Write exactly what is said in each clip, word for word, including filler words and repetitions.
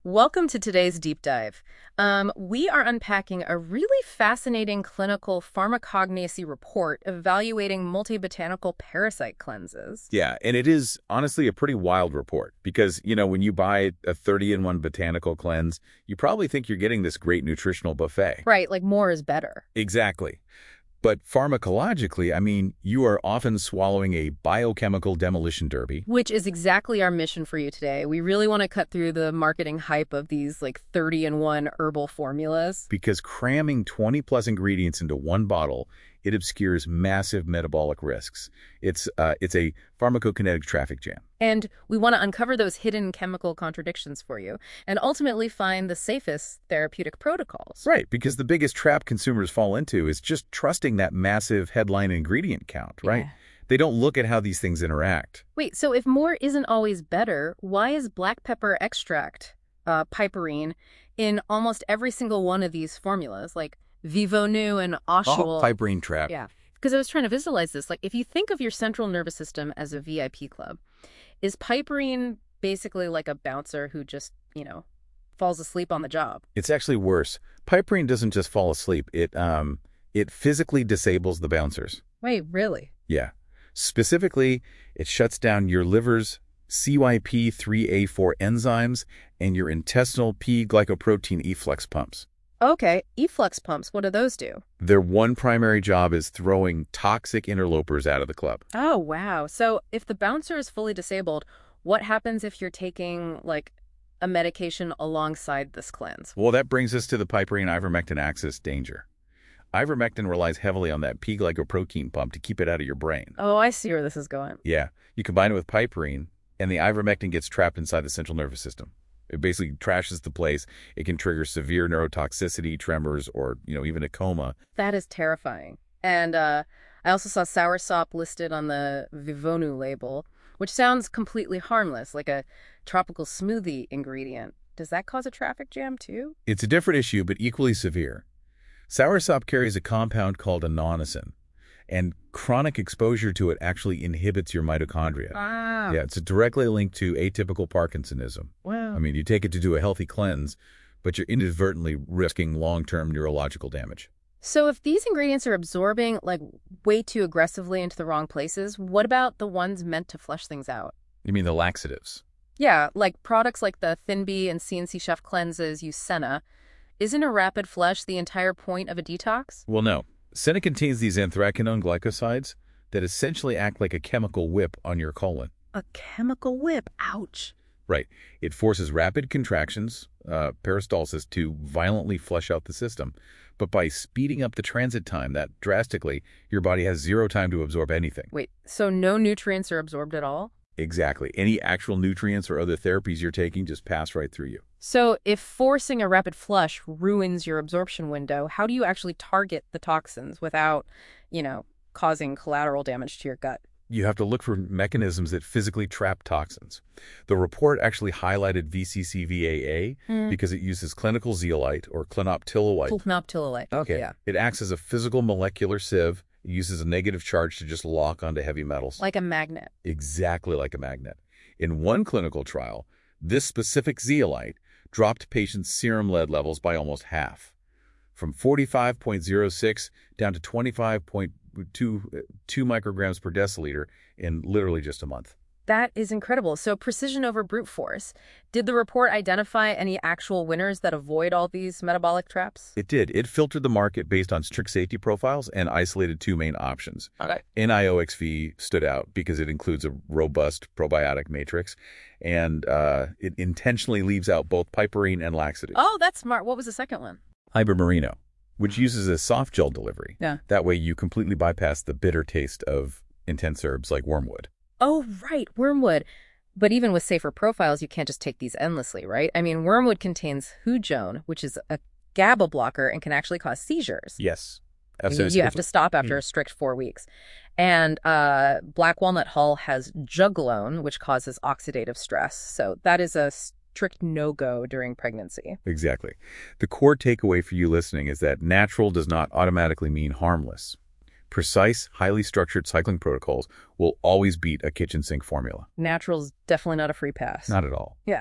Welcome to today's deep dive. Um, we are unpacking a really fascinating clinical pharmacognosy report evaluating multibotanical parasite cleanses. Yeah, and it is honestly a pretty wild report because, you know, when you buy a thirty in one botanical cleanse, you probably think you're getting this great nutritional buffet. Right, like more is better. Exactly. But pharmacologically, I mean, you are often swallowing a biochemical demolition derby. Which is exactly our mission for you today. We really want to cut through the marketing hype of these like thirty in one herbal formulas. Because cramming twenty plus ingredients into one bottle, it obscures massive metabolic risks. It's uh, it's a pharmacokinetic traffic jam. And we want to uncover those hidden chemical contradictions for you and ultimately find the safest therapeutic protocols. Right, because the biggest trap consumers fall into is just trusting that massive headline ingredient count, right? Yeah. They don't look at how these things interact. Wait, so if more isn't always better, why is black pepper extract, uh, piperine, in almost every single one of these formulas, like Vivonu and Oshuol? Oh, piperine trap. Yeah, because I was trying to visualize this. Like, if you think of your central nervous system as a V I P club, is piperine basically like a bouncer who just, you know, falls asleep on the job? It's actually worse. Piperine doesn't just fall asleep. It um it physically disables the bouncers. Wait, really? Yeah. Specifically, it shuts down your liver's C Y P three A four enzymes and your intestinal P-glycoprotein efflux pumps. Okay, efflux pumps, what do those do? Their one primary job is throwing toxic interlopers out of the club. Oh, wow. So if the bouncer is fully disabled, what happens if you're taking, like, a medication alongside this cleanse? Well, that brings us to the piperine-ivermectin axis danger. Ivermectin relies heavily on that P-glycoprotein pump to keep it out of your brain. Oh, I see where this is going. Yeah, you combine it with piperine, and the ivermectin gets trapped inside the central nervous system. It basically trashes the place. It can trigger severe neurotoxicity, tremors, or, you know, even a coma. That is terrifying. And uh, I also saw soursop listed on the Vivonu label, which sounds completely harmless, like a tropical smoothie ingredient. Does that cause a traffic jam, too? It's a different issue, but equally severe. Soursop carries a compound called anonicin, and chronic exposure to it actually inhibits your mitochondria. Ah. Yeah, it's directly linked to atypical Parkinsonism. Wow. I mean, you take it to do a healthy cleanse, but you're inadvertently risking long-term neurological damage. So if these ingredients are absorbing, like, way too aggressively into the wrong places, what about the ones meant to flush things out? You mean the laxatives? Yeah, like products like the Thin Bee and C N C Chef cleanses use Senna. Isn't a rapid flush the entire point of a detox? Well, no. Senna contains these anthraquinone glycosides that essentially act like a chemical whip on your colon. A chemical whip? Ouch. Right. It forces rapid contractions, uh, peristalsis, to violently flush out the system. But by speeding up the transit time that drastically, your body has zero time to absorb anything. Wait, so no nutrients are absorbed at all? Exactly. Any actual nutrients or other therapies you're taking just pass right through you. So if forcing a rapid flush ruins your absorption window, how do you actually target the toxins without, you know, causing collateral damage to your gut? You have to look for mechanisms that physically trap toxins. The report actually highlighted V C C V A A Hmm. because it uses clinical zeolite or clinoptilolite. Clinoptilolite. Okay, yeah. It acts as a physical molecular sieve. It uses a negative charge to just lock onto heavy metals. Like a magnet. Exactly like a magnet. In one clinical trial, this specific zeolite dropped patients' serum lead levels by almost half, from forty-five point zero six down to twenty-five point two micrograms per deciliter in literally just a month. That is incredible. So precision over brute force. Did the report identify any actual winners that avoid all these metabolic traps? It did. It filtered the market based on strict safety profiles and isolated two main options. Okay. N I O X V stood out because it includes a robust probiotic matrix, and uh, it intentionally leaves out both piperine and laxatives. Oh, that's smart. What was the second one? Ibermerino, which uses a soft gel delivery. Yeah. That way you completely bypass the bitter taste of intense herbs like wormwood. Oh, right, wormwood. But even with safer profiles, you can't just take these endlessly, right? I mean, wormwood contains hujone, which is a GABA blocker and can actually cause seizures. Yes. You, Absolutely. you have to stop after a strict four weeks. And uh, black walnut hull has juglone, which causes oxidative stress. So that is a strict no-go during pregnancy. Exactly. The core takeaway for you listening is that natural does not automatically mean harmless. Precise, highly structured cycling protocols will always beat a kitchen sink formula. Natural's definitely not a free pass. Not at all. Yeah.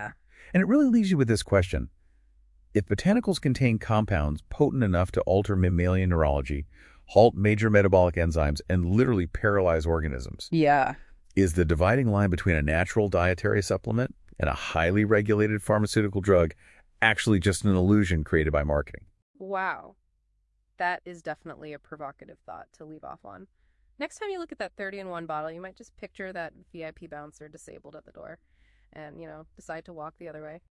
And it really leaves you with this question. If botanicals contain compounds potent enough to alter mammalian neurology, halt major metabolic enzymes, and literally paralyze organisms, Yeah. is the dividing line between a natural dietary supplement and a highly regulated pharmaceutical drug actually just an illusion created by marketing? Wow. That is definitely a provocative thought to leave off on. Next time you look at that thirty in one bottle, you might just picture that V I P bouncer disabled at the door and, you know, decide to walk the other way.